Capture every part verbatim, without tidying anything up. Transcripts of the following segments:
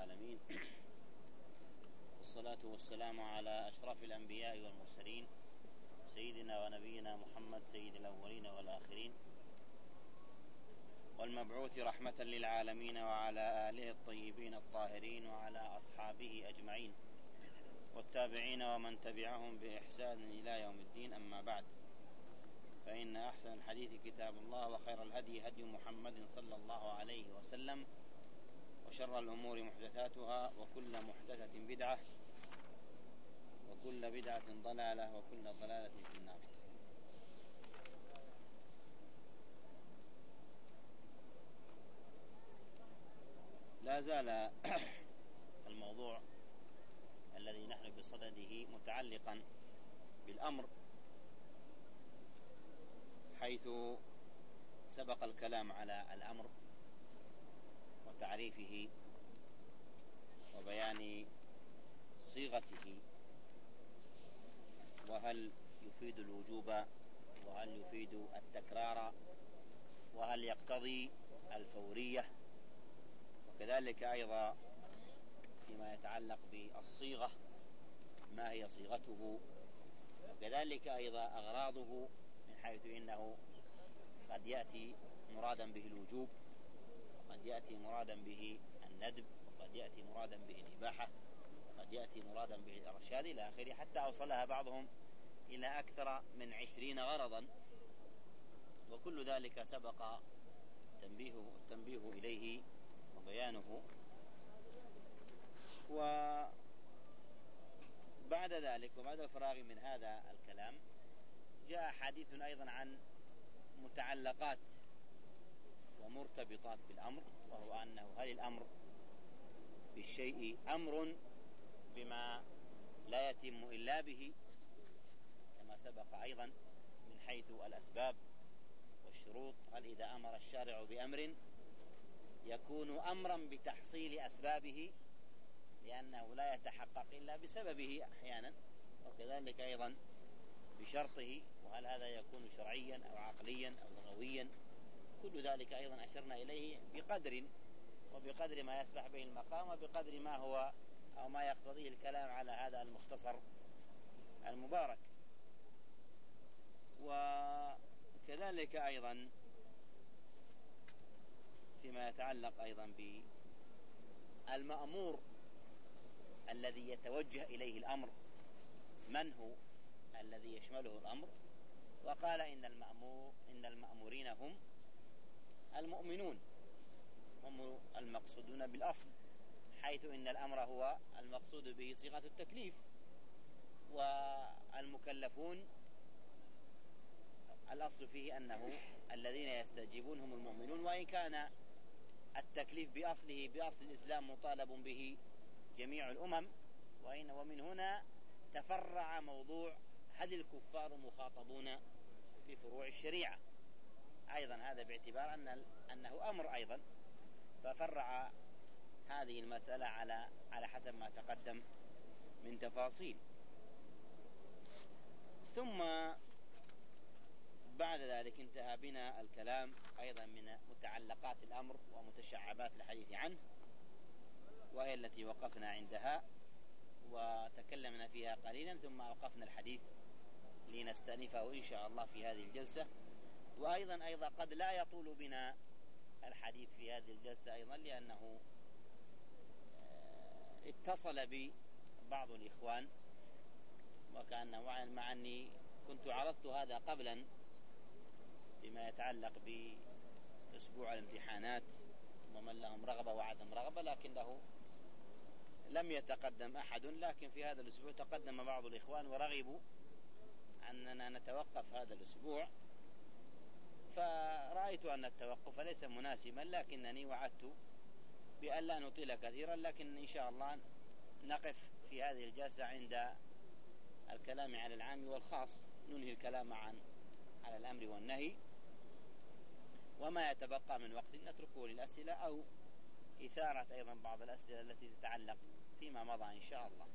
العالمين، والصلاة والسلام على أشرف الأنبياء والمرسلين سيدنا ونبينا محمد سيد الأولين والآخرين، والمبعوث رحمة للعالمين، وعلى آله الطيبين الطاهرين، وعلى أصحابه أجمعين، والتابعين ومن تبعهم بإحسان إلى يوم الدين. أما بعد، فإن أحسن الحديث كتاب الله، وخير الهدي هدي محمد صلى الله عليه وسلم، وشر الأمور محدثاتها، وكل محدثة بدعة، وكل بدعة ضلالة، وكل ضلالة في النار. لا زال الموضوع الذي نحن بصدده متعلقا بالأمر، حيث سبق الكلام على الأمر وتعريفه وبيان صيغته، وهل يفيد الوجوب، وهل يفيد التكرار، وهل يقتضي الفورية، وكذلك أيضا فيما يتعلق بالصيغة ما هي صيغته، وكذلك أيضا أغراضه، من حيث إنه قد يأتي مرادا به الوجوب، وقد يأتي مرادا به الندب، وقد يأتي مرادا به الإباحة، وقد يأتي مرادا به الإرشاد إلى آخره، حتى أوصلها بعضهم إلى أكثر من عشرين غرضا، وكل ذلك سبق تنبيه التنبيه إليه وبيانه. وبعد ذلك وبعد الفراغ من هذا الكلام، جاء حديث أيضا عن متعلقات ومرتبطات بالأمر، وهو أنه هل الأمر بالشيء أمر بما لا يتم إلا به، كما سبق أيضا من حيث الأسباب والشروط. هل إذا أمر الشارع بأمر يكون أمرا بتحصيل أسبابه، لأنه لا يتحقق إلا بسببه أحيانا، وكذلك أيضا بشرطه، وهل هذا يكون شرعيا أو عقليا أو لغويا. كل ذلك أيضا أشرنا إليه بقدر وبقدر ما يسبح به المقام، وبقدر ما هو أو ما يقتضيه الكلام على هذا المختصر المبارك. وكذلك أيضا فيما يتعلق أيضا بالمأمور الذي يتوجه إليه الأمر، من هو الذي يشمله الأمر؟ وقال إن المأمور إن المأمورين هم المؤمنون، هم المقصودون بالأصل، حيث إن الأمر هو المقصود به صيغة التكليف، والمكلفون الأصل فيه أنه الذين يستجيبون هم المؤمنون، وإن كان التكليف بأصله بأصل الإسلام مطالب به جميع الأمم، وإن ومن هنا تفرع موضوع هل الكفار مخاطبون بفروع الشريعة أيضا، هذا باعتبار أن أنه أمر أيضا، ففرع هذه المسألة على على حسب ما تقدم من تفاصيل. ثم بعد ذلك انتهى بنا الكلام أيضا من متعلقات الأمر ومتشعبات الحديث عنه، وهي التي وقفنا عندها وتكلمنا فيها قليلا، ثم أوقفنا الحديث لنستأنفه إن شاء الله في هذه الجلسة. وأيضا أيضا قد لا يطول بنا الحديث في هذه الجلسة أيضا، لأنه اتصل بي بعض الإخوان، وكأنه مع أني كنت عرضت هذا قبلا بما يتعلق بأسبوع الامتحانات ومن لهم رغبة وعدم رغبة، لكنه لم يتقدم أحد. لكن في هذا الأسبوع تقدم بعض الإخوان ورغبوا أننا نتوقف هذا الأسبوع، فرأيت أن التوقف ليس مناسبا، لكنني وعدت بأن لا نطيل كثيرا، لكن إن شاء الله نقف في هذه الجلسة عند الكلام على العام والخاص، ننهي الكلام عن على الأمر والنهي، وما يتبقى من وقت نتركه للأسئلة أو إثارة أيضا بعض الأسئلة التي تتعلق فيما مضى إن شاء الله.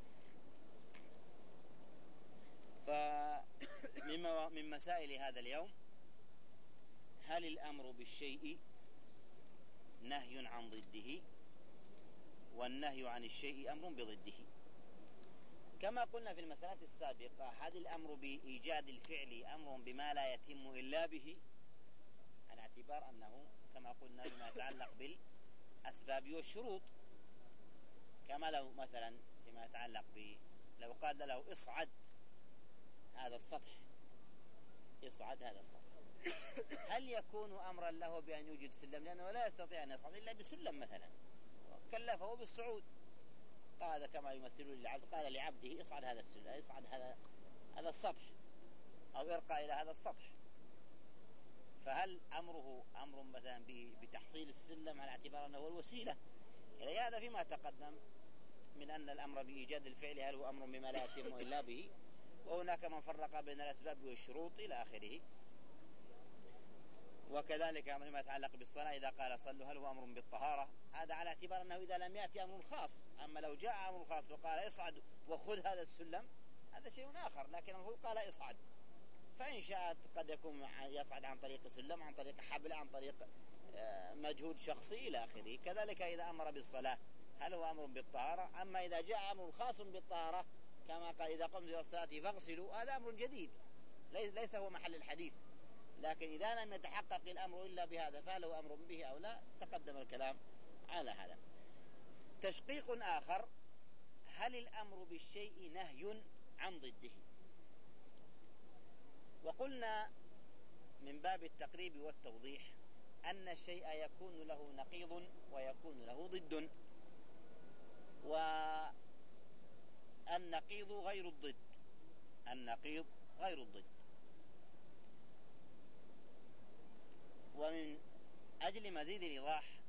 فمن مسائل هذا اليوم، هل الأمر بالشيء نهي عن ضده، والنهي عن الشيء أمر بضده. كما قلنا في المسألة السابقة، هل الأمر بإيجاد الفعل أمر بما لا يتم إلا به، على اعتبار أنه كما قلنا بما يتعلق بالأسباب والشروط، كما لو مثلا فيما يتعلق ب لو قال له اصعد هذا السطح، اصعد هذا السطح، هل يكون أمرا له بأن يوجد سلم؟ لأنه لا يستطيع أن يصعد إلا بسلم مثلا، كلفه بالصعود، قال كما يمثلون للعبد، قال لعبده اصعد هذا السلم، اصعد هذا هذا السطح، أو ارقى إلى هذا السطح. فهل أمره أمر مثلا بتحصيل السلم على اعتبار أنه هو الوسيلة؟ إلى هذا فيما تقدم من أن الأمر بإيجاد الفعل هل هو أمر بما لا يتم إلا به، وهناك من فرق بين الأسباب والشروط إلى آخره. وكذلك أمر ما يتعلق بالصلاة، إذا قال صلوا هل هو أمر بالطهارة؟ هذا على اعتبار أنه إذا لم يأتي أمر خاص. أما لو جاء أمر خاص وقال اصعد وخذ هذا السلم، هذا شيء آخر، لكن هو قال اصعد، فإن شاءت قد يكون يصعد عن طريق سلم، عن طريق حبل، عن طريق مجهود شخصي إلى آخره. كذلك إذا أمر بالصلاة هل هو أمر بالطهارة؟ أما إذا جاء أمر خاص بالطهارة كما قال إذا قمت إلى الصلاة فاغسلوا، هذا أمر جديد ليس هو محل الحديث. لكن إذا لم يتحقق الأمر إلا بهذا فهل هو أمر به أو لا؟ تقدم الكلام على هذا. تشقيق آخر: هل الأمر بالشيء نهي عن ضده؟ وقلنا من باب التقريب والتوضيح أن الشيء يكون له نقيض ويكون له ضد، والنقيض غير الضد، النقيض غير الضد. ومن أجل مزيد الإيضاح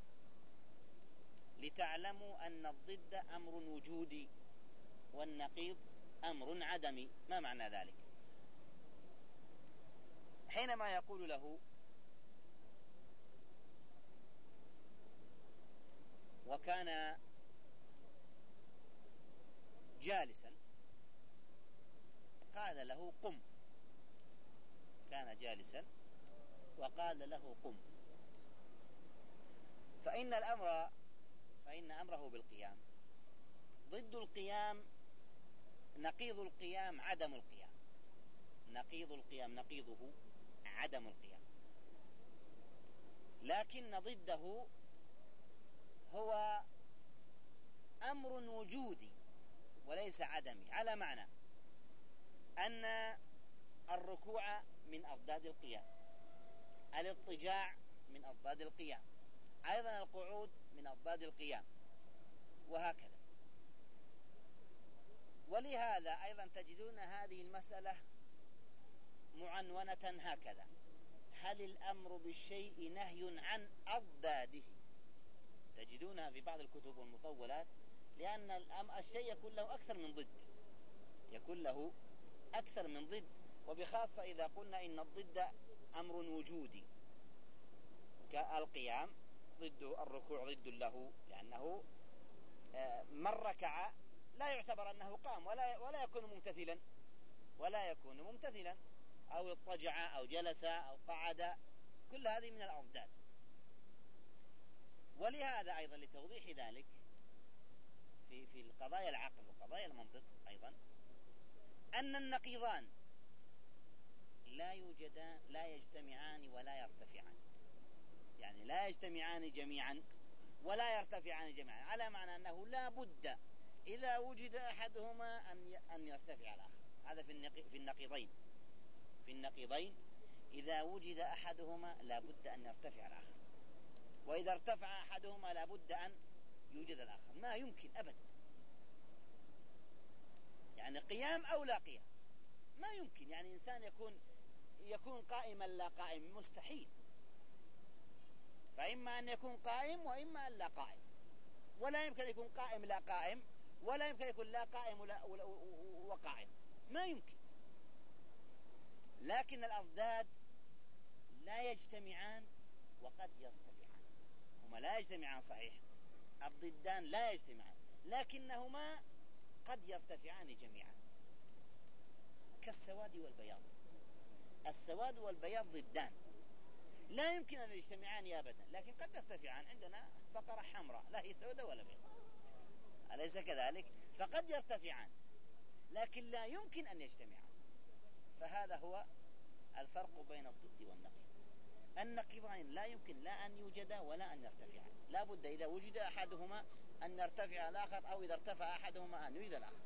لتعلموا أن الضد أمر وجودي والنقيض أمر عدمي. ما معنى ذلك؟ حينما يقول له وكان جالسا، قال له قم، كان جالسا وقال له قم، فإن الأمر فإن أمره بالقيام. ضد القيام، نقيض القيام عدم القيام، نقيض القيام نقيضه عدم القيام، لكن ضده هو أمر وجودي وليس عدمي، على معنى أن الركوع من أضداد القيام، الاضطجاع من أضداد القيام، أيضا القعود من أضداد القيام، وهكذا. ولهذا أيضا تجدون هذه المسألة معنونة هكذا: هل الأمر بالشيء نهي عن أضداده؟ تجدونها في بعض الكتب والمطولات، لأن الشيء يكون له أكثر من ضد، يكون له أكثر من ضد، وبخاصة إذا قلنا إن الضد أمر وجودي كالقيام ضده الركوع ضد له، لأنه من ركع لا يعتبر أنه قام ولا ولا يكون ممتثلا ولا يكون ممتثلا أو اضطجع أو جلس أو قعد، كل هذه من الأضداد. ولهذا أيضا لتوضيح ذلك في في القضايا العقل وقضايا المنطق أيضا، أن النقيضان لا يوجدان، لا يجتمعان ولا يرتفعان، يعني لا يجتمعان جميعا ولا يرتفعان جميعا، على معنى أنه لا بد إذا وجد أحدهما أن أن يرتفع الآخر. هذا في في النقيضين في النقيضين إذا وجد أحدهما لا بد أن يرتفع الآخر، وإذا ارتفع أحدهما لا بد أن يوجد الآخر. ما يمكن أبدا، يعني قيام أو لا قيام ما يمكن، يعني إنسان يكون يكون قائما لا قائم، مستحيل. فإما أن يكون قائم وإما أن لا قائم، ولا يمكن يكون قائم لا قائم، ولا يمكن يكون لا قائم ولا وقائم، ما يمكن. لكن الأضداد لا يجتمعان وقد يرتفعان، هما لا يجتمعان صحيح، الضدان لا يجتمعان، لكنهما قد يرتفعان جميعا، كالسواد والبياض. السواد والبياض ضدان لا يمكن أن يجتمعان أبدا، لكن قد يرتفعان. عندنا بقرة حمراء لا هي سوداء ولا بيضاء، أليس كذلك؟ فقد يرتفعان لكن لا يمكن أن يجتمعان. فهذا هو الفرق بين الضد والنقيض. النقيضين لا يمكن لا أن يوجدا ولا أن يرتفعان، لا بد إذا وجد أحدهما أن يرتفع الآخر، أو إذا ارتفع أحدهما أن يوجد الآخر.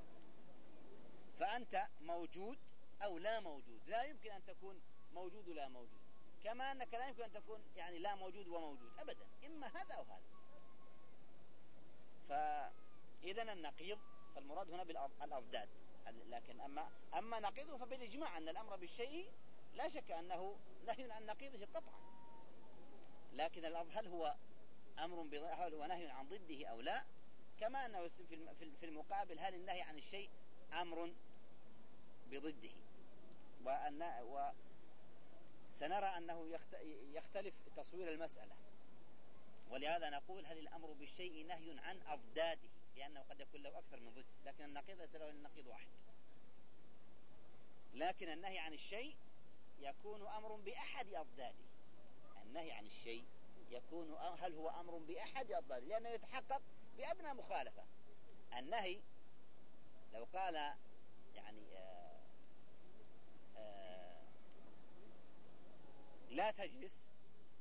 فأنت موجود أو لا موجود، لا يمكن أن تكون موجود ولا موجود، كما أنك لا يمكن أن تكون يعني لا موجود وموجود أبدا، إما هذا أو هذا. فإذن النقيض فالمراد هنا بالأضداد. لكن أما, أما نقيضه فبالإجماع أن الأمر بالشيء لا شك أنه نهي عن نقيضه قطعا، لكن هل هو أمر هل هو نهي عن ضده أو لا؟ كما أنه في المقابل هل النهي عن الشيء أمر بضده. وأن وسنرى أنه يختلف تصوير المسألة، ولهذا نقول هل الأمر بالشيء نهي عن أضداده، لأنه قد يكون له أكثر من ضد، لكن النقيض ليس له النقيض واحد. لكن النهي عن الشيء يكون أمر بأحد أضداده. النهي عن الشيء يكون هل هو أمر بأحد أضداده، لأنه يتحقق بأدنى مخالفة. النهي لو قال يعني آآ آآ لا تجلس،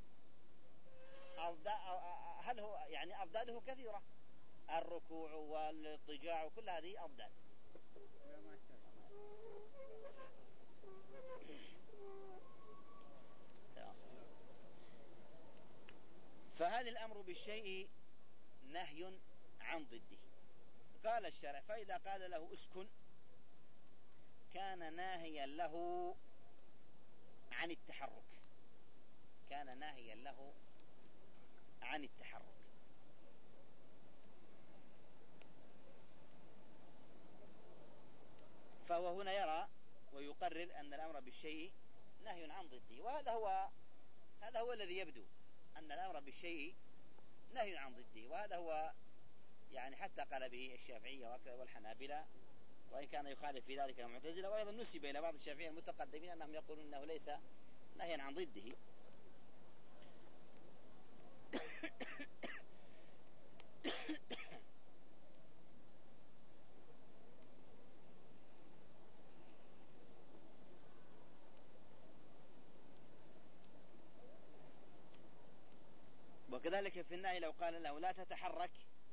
هل هو يعني أضداده كثيرة، الركوع والاضطجاع وكل هذه أضداد. فهذا الأمر بالشيء نهي عن ضده. قال الشارع فإذا قال له اسكن كان ناهيا له عن التحرك، كان ناهيا له عن التحرك. فهو هنا يرى ويقرر أن الأمر بالشيء نهي عن ضده، وهذا هو هذا هو الذي يبدو أن الأمر بالشيء نهي عن ضده، وهذا هو يعني حتى قال به الشافعية والحنابلة، وإن كان يخالف في ذلك المعتزلة، وأيضا نسب إلى بعض الشافعية المتقدمين أنهم يقولون أنه ليس نهيا عن ضده. وكذلك في النهي لو قال له لا تتحرك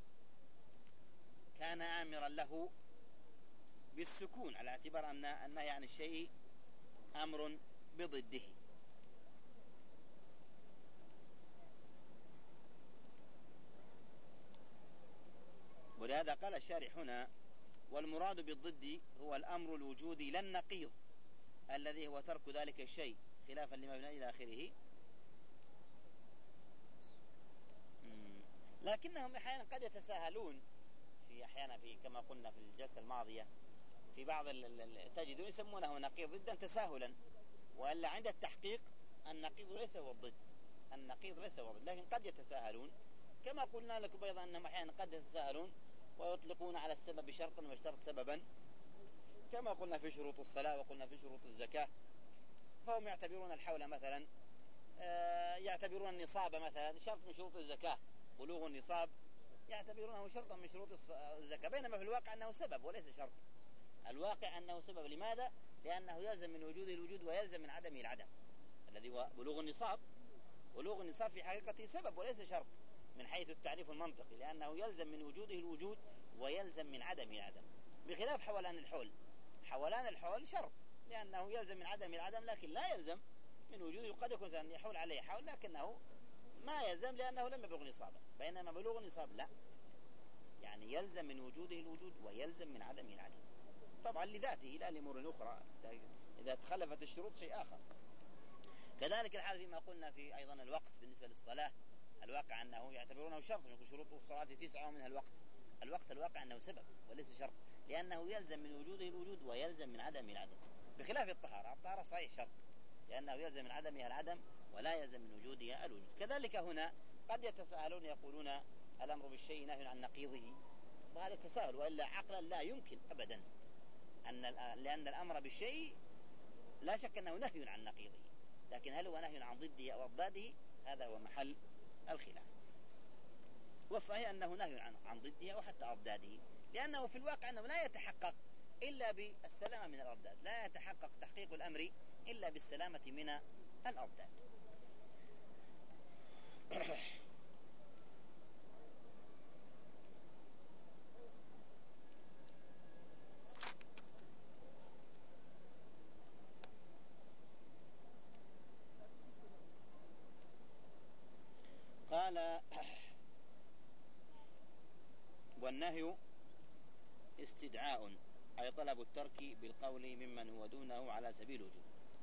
كان آمرا له بالسكون، على اعتبار أن النهي عن الشيء أمر بضده. ولهذا قال الشارح هنا والمراد بالضد هو الأمر الوجودي لا النقيض الذي هو ترك ذلك الشيء خلافا لما بنى إلى آخره. لكنهم أحيانا قد يتساهلون في أحيانا في كما قلنا في الجلسة الماضية في بعض تجدون يسمونه نقيض ضدا تساهلا، وإلا عند التحقيق النقيض ليس هو الضد، النقيض ليس هو الضد، لكن قد يتساهلون كما قلنا لكم أيضا أنهم أحيانا قد يتساهلون ويطلقون على السبب شرطا واشترط سببا، كما قلنا في شروط الصلاة وقلنا في شروط الزكاة. فهم يعتبرون الحول مثلا يعتبرون النصاب مثلا شرط من شروط الزكاة، بلوغ النصاب يعتبرونه شرطا من شروط الزكاة، بينما في الواقع أنه سبب وليس شرط. الواقع أنه سبب. لماذا؟ لأنه يلزم من وجوده الوجود ويلزم من عدمه العدم، الذي هو بلوغ النصاب. بلوغ النصاب في حقيقته سبب وليس شرط من حيث التعريف المنطقي، لأنه يلزم من وجوده الوجود ويلزم من عدمه العدم، بخلاف حولان الحول. حولان الحول شرط لأنه يلزم من عدمه العدم، لكن لا يلزم من وجوده. قد يكون أن يحول عليه حول لكنه ما يلزم لأنه لم يبلغ نصابا، بينما بلوغ النصاب لا، يعني يلزم من وجوده الوجود ويلزم من عدمه العدم، طبعا لذاته لا لأمور أخرى، إذا تخلفت الشروط شيء آخر. كذلك الحال فيما قلنا في أيضا الوقت بالنسبة للصلاة، الواقع أنه يعتبرونه شرط، يقول شروط الصلاة تسعة ومنها الوقت. الوقت الواقع أنه سبب وليس شرط، لأنه يلزم من وجوده الوجود ويلزم من عدمه العدم، بخلاف الطهارة. الطهارة صحيح شرط لأنه يلزم من عدمها العدم ولا يلزم من وجودها الوجود. كذلك هنا قد يتساءلون يقولون الأمر بالشيء نهي عن نقيضه، وهذا التساهل، وإلا عقلا لا يمكن أبدا أن لأن الأمر بالشيء لا شك أنه نهي عن نقيضه، لكن هل هو نهي عن ضده أو أضداده؟ هذا هو محل الخلاف. والصحيح أنه نهي عن, عن ضدها وحتى أضداده، لأنه في الواقع أنه لا يتحقق إلا بالسلامة من الأضداد، لا يتحقق تحقيق الأمر إلا بالسلامة من الأضداد. قال والنهي استدعاء أي طلب الترك بالقول ممن هو دونه على سبيل الوجوب،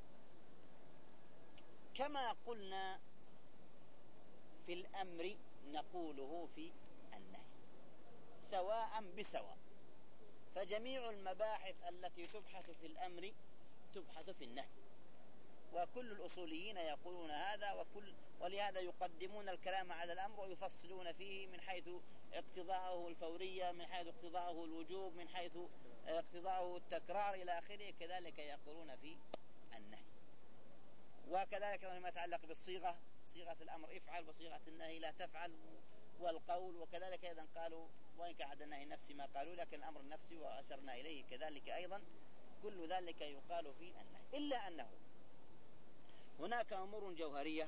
كما قلنا في الأمر نقوله في النهي سواء بسواء، فجميع المباحث التي تبحث في الأمر تبحث في النهي، وكل الأصوليين يقولون هذا، وكل ولهذا يقدمون الكلام على الأمر ويفصلون فيه من حيث اقتضاءه الفورية، من حيث اقتضاءه الوجوب، من حيث اقتضاءه التكرار إلى آخره. كذلك يقولون في النهي. وكذلك فيما يتعلق بالصيغة، صيغة الأمر افعل وصيغة النهي لا تفعل، والقول. وكذلك أيضا قالوا وإن كان عدا النهي النفسي ما قالوا، لكن الأمر النفسي وأشرنا إليه كذلك أيضا، كل ذلك يقال في النهي، إلا أنه هناك أمور جوهرية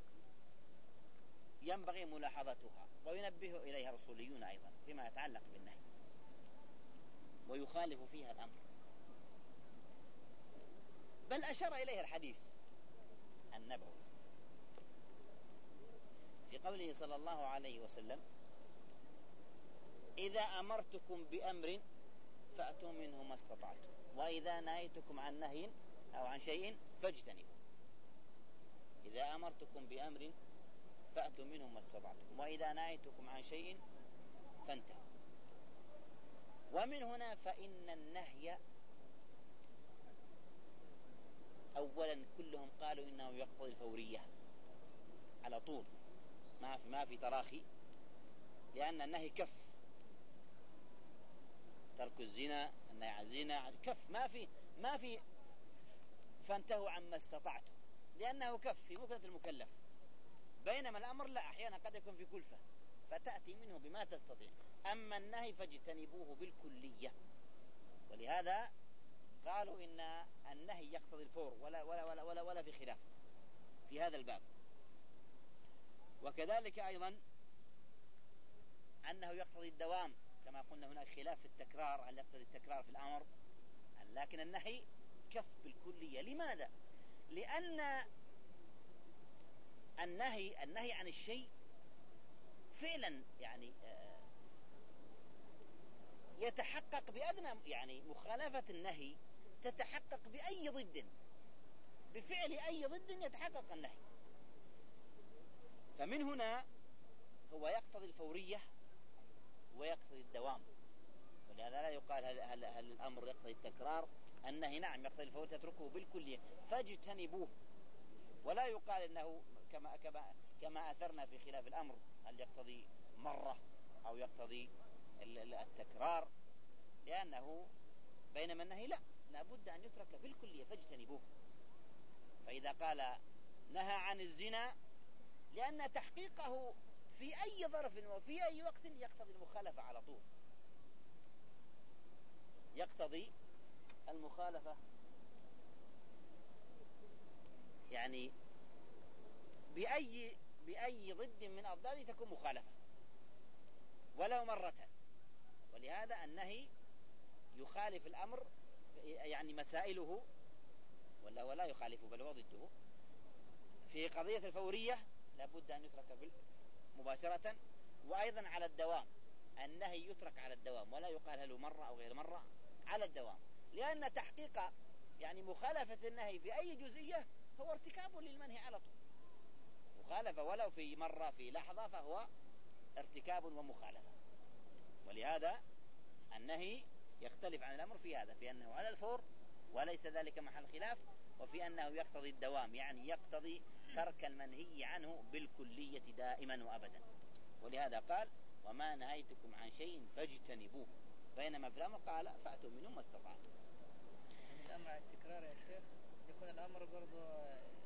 ينبغي ملاحظتها وينبه إليها الرسوليون أيضا فيما يتعلق بالنهي، ويخالف فيها الأمر، بل أشار إليها الحديث النبوي في قوله صلى الله عليه وسلم: إذا أمرتكم بأمر فأتوا منه ما استطعتم، وإذا نهيتكم عن نهي أو عن شيء فاجتنبوا. إذا أمرتكم بأمر فأتوا منه ما استطعتم، وإذا نهيتكم عن شيء فانتهوا. ومن هنا فإن النهي أولا كلهم قالوا إنه يقتضي الفورية على طول، ما في ما في تراخي، لأن النهي كف، ترك الزنا، النهي عن الزنا كف، ما في ما في فانتهوا عما استطعتم، لأنه كف في مكنة المكلف، بينما الأمر لا، أحيانا قد يكون في كلفة فتأتي منه بما تستطيع. أما النهي فاجتنبوه بالكلية، ولهذا قالوا إن النهي يقتضي الفور ولا, ولا, ولا, ولا, ولا في خلاف في هذا الباب. وكذلك أيضا أنه يقتضي الدوام، كما قلنا هناك خلاف في التكرار، هل يقتضي التكرار في الأمر، لكن النهي كف بالكلية. لماذا؟ لأن النهي النهي عن الشيء فعلا يعني يتحقق بأدنى، يعني مخالفة النهي تتحقق بأي ضد، بفعل أي ضد يتحقق النهي. فمن هنا هو يقتضي الفورية ويقتضي الدوام، ولهذا لا يقال هل, هل, هل الأمر يقتضي التكرار. النهي نعم يقتضي الفورية، تتركه بالكلية فاجتنبوه، ولا يقال إنه كما, كما, كما أثرنا في خلاف الأمر هل يقتضي مرة أو يقتضي التكرار، لأنه بينما النهي لا، لابد أن يترك بالكلية فاجتنبوه. فإذا قال نهى عن الزنا، لأن تحقيقه في أي ظرف وفي أي وقت يقتضي المخالفة على طول، يقتضي المخالفة، يعني بأي بأي ضد من أضداده تكون مخالفة ولو مرة. ولهذا النهي يخالف الأمر، يعني مسائله، ولا هو لا يخالفه بل هو ضده. في قضية الفورية لابد أن يترك مباشرة، وأيضا على الدوام النهي يترك على الدوام، ولا يقال هل مرة أو غير مرة، على الدوام، لأن تحقيق يعني مخالفة النهي في أي جزئية هو ارتكاب للمنهي على طول. مخالفة ولو في مرة في لحظة فهو ارتكاب ومخالفة. ولهذا النهي يختلف عن الأمر في هذا، في أنه على الفور وليس ذلك محل خلاف، وفي أنه يقتضي الدوام، يعني يقتضي ترك المنهي عنه بالكلية دائما وأبدا. ولهذا قال وما نهيتكم عن شيء فاجتنبوه، بينما في الأمر قال فأتوا منه ما استطعتم. الأمر على التكرار يا شيخ يكون الأمر برضو يعني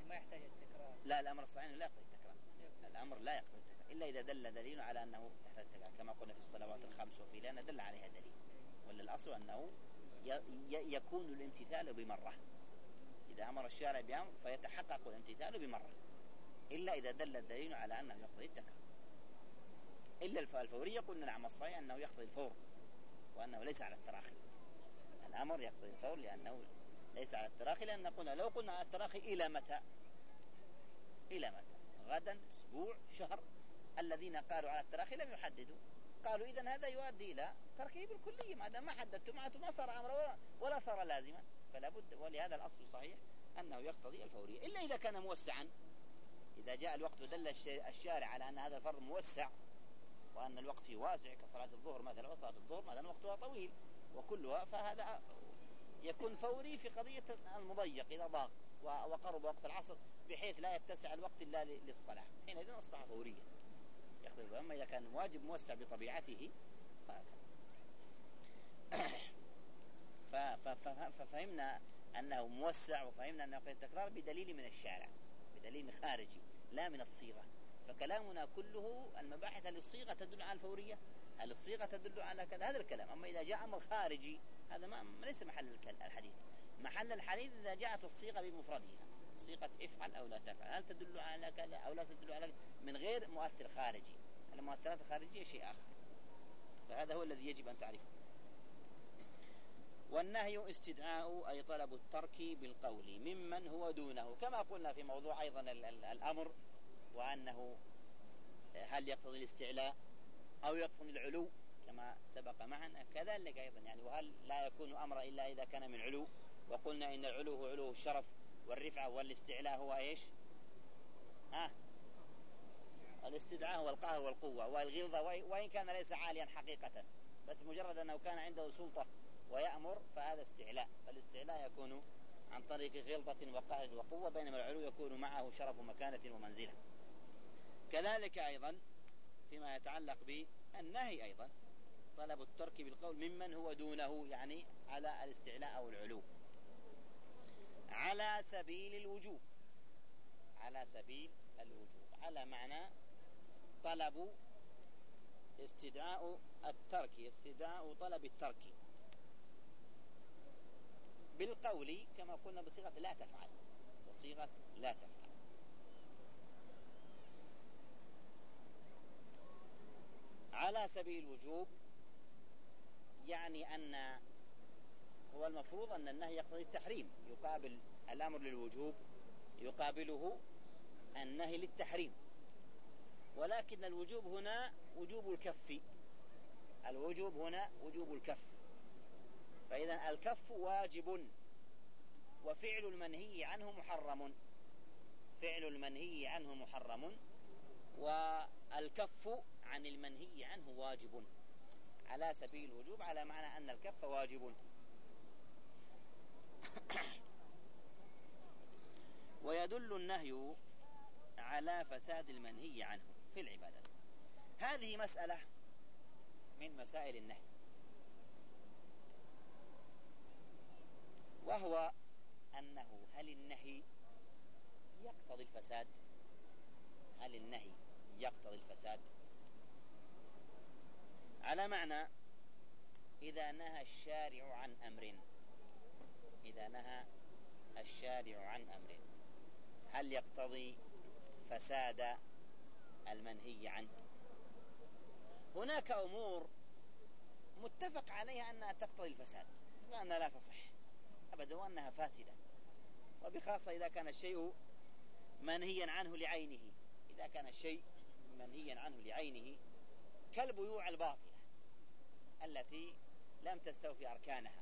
ما يحتاج التكرار. لا، الأمر الصحيح لا يقتضي التكرار. الأمر لا يقتضي التكرار إلا إذا دل دليل على أنه يحتاج التكرار، كما قلنا في الصلوات الخمس وفي لأن دل عليها دليل. ولا الأصل أنه يكون الامتثال بمرة، إذا أمر الشارع بأمر فيتحقق الامتثال بمرة، إلا إذا دل الدليل على أنه يقتضي التكرار. إلا الفورية قلنا نعم الصحيح أنه يقتضي الفور وأنه ليس على التراخي. الأمر يقتضي الفور لأنه ليس على التراخي، لأن قلنا لو قلنا على التراخي إلى متى؟ إلى متى؟ غدا، أسبوع، شهر. الذين قالوا على التراخي لم يحددوا، قالوا إذن هذا يؤدي إلى تركه بالكلية، ما دام ما حددتم معناته ما صار أمر ولا, ولا صار لازما، فلا بد. ولهذا الأصل صحيح أنه يقتضي الفورية، إلا إذا كان موسعا. إذا جاء الوقت ودل الشارع على أن هذا الفرض موسع وأن الوقت فيه واسع كصلاة الظهر مثلا، وصلاة الظهر مثلا وقتها طويل وكلها، فهذا يكون فوري في قضية المضيق إذا ضاق وقرب وقت العصر بحيث لا يتسع الوقت إلا للصلاة، حينئذ أصبح فوريا يختلف. أما إذا كان واجب موسع بطبيعته ففهمنا أنه موسع، وفهمنا أنه قد التكرار بدليل من الشارع، بدليل خارجي لا من الصيغة. فكلامنا كله المباحث للصيغة تدل على الفورية، هل الصيغة تدل على كذا، هذا الكلام. أما إذا جاء أمر خارجي هذا ما ليس محل الحديث. محل الحديث إذا جاءت الصيغة بمفردها، صيغة افعل أو لا تفعل، هل تدل على كذا أو لا تدل على كذا، من غير مؤثر خارجي. المؤثرات الخارجية شيء آخر، فهذا هو الذي يجب أن تعرفه. والنهي استدعاء أي طلب الترك بالقول ممن هو دونه، كما قلنا في موضوع أيضا الأمر، وأنه هل يقتضي الاستعلاء أو يقتضي العلو كما سبق معنا، كذلك أيضا يعني وهل لا يكون أمر إلا إذا كان من علو، وقلنا إن العلو هو علو الشرف والرفعة، والاستعلاء هو إيش؟ ها الاستدعاء هو القهر والقوة والغلظة، وإن كان ليس عاليا حقيقة، بس مجرد أنه كان عنده سلطة ويأمر فهذا استعلاء. فالاستعلاء يكون عن طريق غلظة وقهر وقوة، بينما العلو يكون معه شرف ومكانة ومنزلة. كذلك أيضا فيما يتعلق بالنهي أيضا طلب الترك بالقول ممن هو دونه، يعني على الاستعلاء أو العلو، على سبيل الوجوب، على سبيل الوجوب، على معنى طلب استدعاء الترك، استدعاء طلب الترك بالقول كما قلنا بصيغة لا تفعل، بصيغة لا تفعل. على سبيل الوجوب يعني أن هو المفروض أن النهي يقتضي التحريم، يقابل الأمر للوجوب يقابله النهي للتحريم، ولكن الوجوب هنا وجوب الكف، الوجوب هنا وجوب الكف. فإذا الكف واجب، وفعل المنهي عنه محرم، فعل المنهي عنه محرم، والكف عن المنهي عنه واجب. على سبيل الوجوب على معنى أن الكف واجب. ويدل النهي على فساد المنهي عنه في العبادة. هذه مسألة من مسائل النهي، وهو أنه هل النهي يقتضي الفساد؟ هل النهي يقتضي الفساد؟ على معنى إذا نهى الشارع عن أمر، إذا نهى الشارع عن أمر هل يقتضي فساد المنهي عنه؟ هناك أمور متفق عليها أنها تقتضي الفساد وأنها لا تصح أبدا وأنها فاسدة، وبخاصة إذا كان الشيء منهيا عنه لعينه. إذا كان الشيء منهيا عنه لعينه كالبيوع الباطلة التي لم تستوفي أركانها،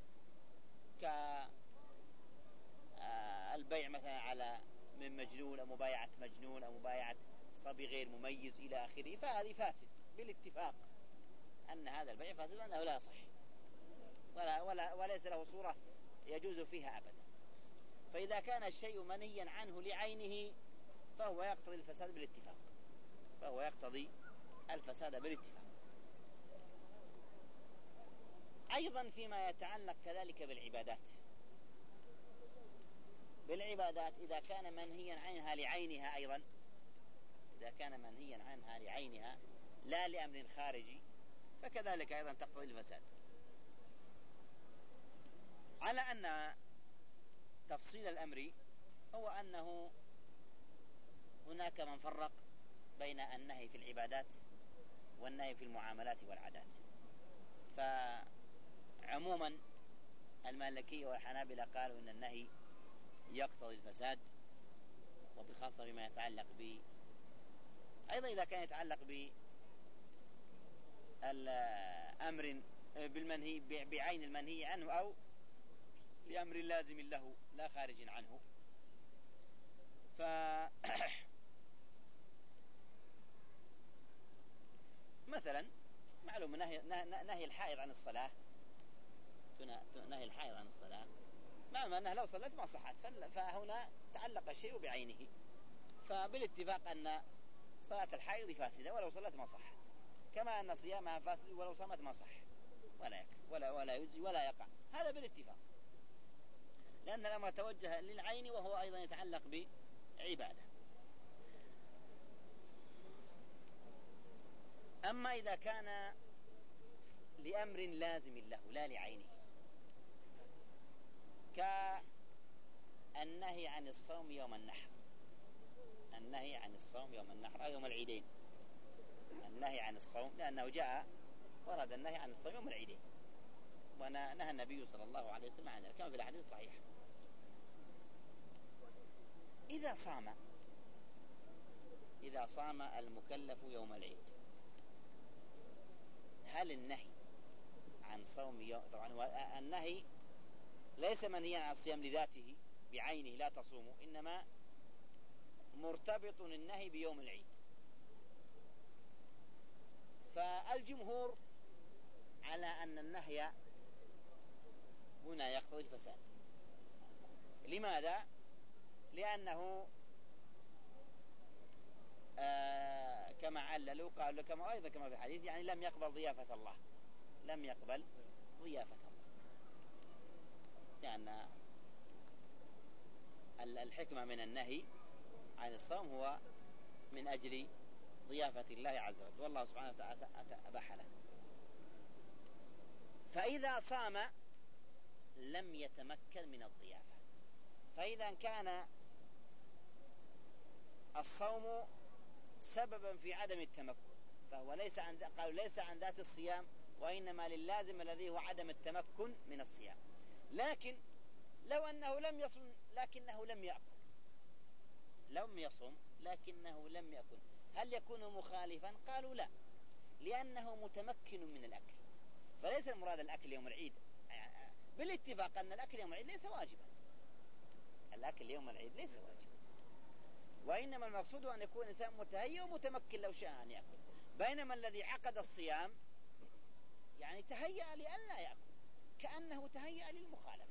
كالبيع مثلا على من مجنون أو مبايعة مجنون أو مبايعة صبي غير مميز إلى آخره، فهذه فاسد بالاتفاق أن هذا البيع فاسد وأنه لا يصح ولا ولا وليس له صورة يجوز فيها أبدا. فإذا كان الشيء منهيا عنه لعينه فهو يقتضي الفساد بالاتفاق، فهو يقتضي الفساد بالاتفاق. أيضا فيما يتعلق كذلك بالعبادات، بالعبادات إذا كان منهيا عنها لعينها أيضا، إذا كان منهيا عنها لعينها لا لأمر خارجي فكذلك أيضا تقتضي الفساد. على أن تفصيل الأمر هو أنه هناك من فرق بين النهي في العبادات والنهي في المعاملات والعادات. فعموما المالكية والحنابلة قالوا إن النهي يقتضي الفساد، وبخاصة بما يتعلق ب أيضا إذا كان يتعلق بالأمر بالمنهي بعين المنهي عنه أو لأمر لازم له لا خارج عنه. ف مثلا معلوم نهي, نهي الحائض عن الصلاة، نهي الحائض عن الصلاة معلوم أنها لو صلت ما صحت، فهنا تعلق الشيء بعينه، فبالاتفاق أن صلاة الحائض فاسدة ولو صلت ما صحت، كما أن صيامها فاسد ولو صامت ما صح ولا يكفي ولا ولا يجزي ولا يقع، هذا بالاتفاق، لأن الأمر توجه للعين وهو أيضا يتعلق بعبادة. أما إذا كان لأمر لازم له لا لعينه، كالنهي عن الصوم يوم النحر، النهي عن الصوم يوم النحر أو يوم العيدين، النهي عن الصوم لأنه جاء ورد النهي عن الصوم يوم العيدين، ونهى النبي صلى الله عليه وسلم عنه كما في الحديث الصحيح. إذا صام إذا صام المكلف يوم العيد، هل النهي عن صوم يوم، طبعا النهي ليس منهيا عن الصيام لذاته بعينه لا تصوموا، إنما مرتبط النهي بيوم العيد، فالجمهور على أن النهي هنا يقتضي الفساد. لماذا؟ لأنه آه كما عللوا قالوا كما أيضا كما في الحديث يعني لم يقبل ضيافة الله، لم يقبل ضيافة الله، لأن الحكمة من النهي عن الصوم هو من أجل ضيافة الله عز وجل، والله سبحانه وتعالى أباح له. فإذا صام لم يتمكن من الضيافة، فإذا كان الصوم سببا في عدم التمكن فهو ليس عن قالوا ليس عن ذات الصيام، وإنما للازم الذي هو عدم التمكن من الصيام. لكن لو أنه لم يصم لكنه لم يأكل، لم يصم لكنه لم يأكل، هل يكون مخالفا؟ قالوا لا، لأنه متمكن من الأكل، فليس المراد الأكل يوم العيد، بالاتفاق أن الأكل يوم العيد ليس واجبا، الأكل يوم العيد ليس واجبا، وإنما المقصود أن يكون إنسان متهيئ ومتمكن لو شاء أن يأكل، بينما الذي عقد الصيام يعني تهيأ لأن لا يأكل، كأنه تهيأ للمخالفة،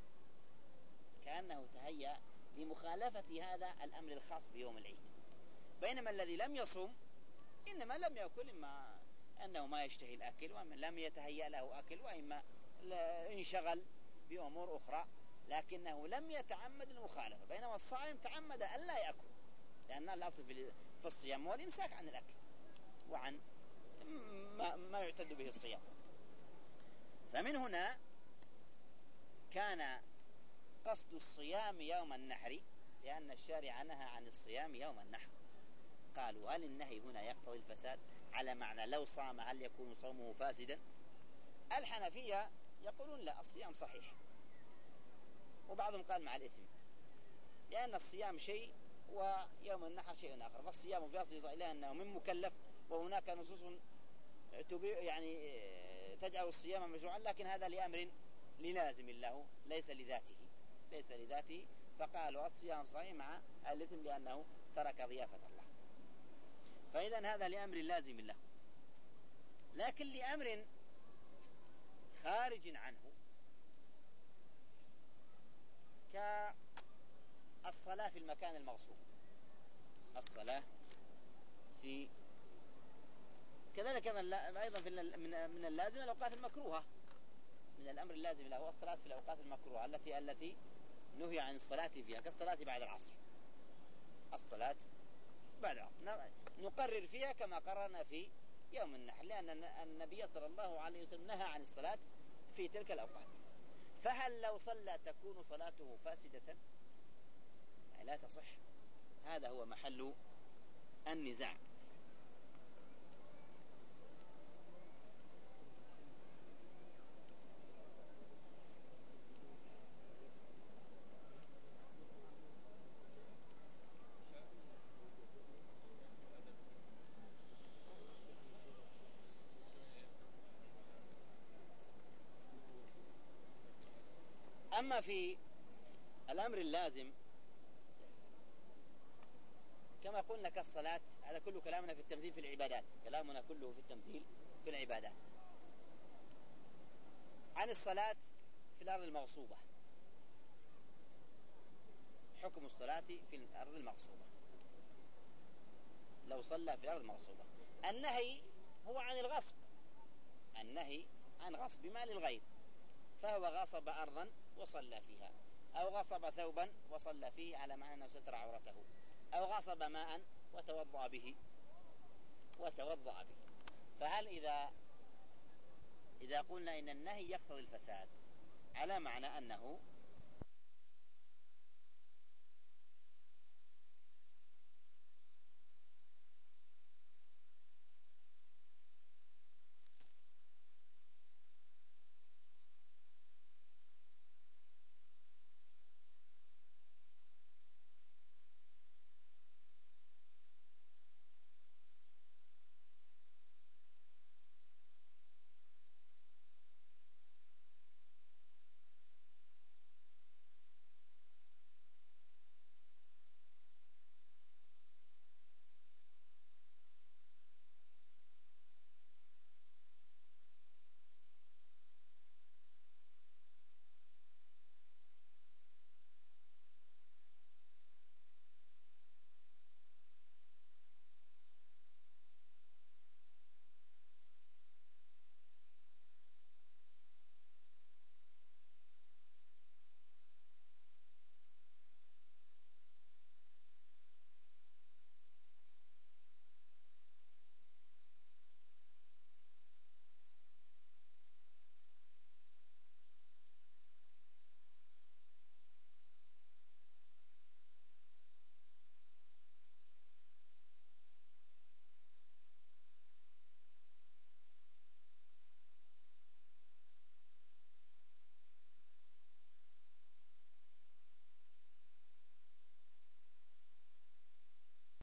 كأنه تهيأ لمخالفة هذا الأمر الخاص بيوم العيد. بينما الذي لم يصم إنما لم يأكل، إما أنه ما يشتهي الأكل، وإما لم يتهيأ له أكل، وإما انشغل بأمور أخرى، لكنه لم يتعمد المخالفة. بينما الصائم تعمد أن لا يأكل، لأن الأصل في الصيام هو الإمساك عن الأكل وعن ما, ما يعتد به الصيام. فمن هنا كان قصد الصيام يوم النحر، لأن الشارع نهى عن الصيام يوم النحر. قالوا هل النهي هنا يقتضي الفساد على معنى لو صام هل يكون صومه فاسدا؟ الحنفية يقولون لا، الصيام صحيح، وبعضهم قال مع الإثم، لأن الصيام شيء ويوم النحر شيء آخر، فالصيام في أصل إلى أنه من مكلف، وهناك نصوص يعني تجعل الصيام مشروعا، لكن هذا لأمر للازم له ليس لذاته، ليس لذاته، فقالوا الصيام صحيح مع الإثم لأنه ترك ضيافة الله. فإذن هذا لأمر لازم له، لكن لأمر خارج عنه كالصلاة في المكان المغصوب، الصلاة في كذلك أيضا في من اللازم الأوقات المكروهة، من الأمر اللازم له الصلاة في الأوقات المكروهة التي التي نهي عن الصلاة فيها كالصلاة بعد العصر. الصلاة بعد العصر نقرر فيها كما قررنا في يوم النحر، لأن النبي صلى الله عليه وسلم نهى عن الصلاة في تلك الأوقات. فهل لو صلى تكون صلاته فاسدة؟ يعني لا تصح. هذا هو محل النزاع. أما في الأمر اللازم كما قلنا كالصلاة، هذا كله كلامنا في التمثيل في العبادات، كلامنا كله في التمثيل في العبادات. عن الصلاة في الأرض المغصوبة، حكم الصلاة في الأرض المغصوبة لو صلى في الأرض المغصوبة. النهي هو عن الغصب، النهي عن غصب مال الغير، فهو غصب أرضا وصلى فيها، أو غصب ثوبا وصلى فيه على معنى أنه ستر عورته، أو غصب ماء وتوضأ به وتوضأ به. فهل إذا إذا قلنا إن النهي يقتضي الفساد على معنى أنه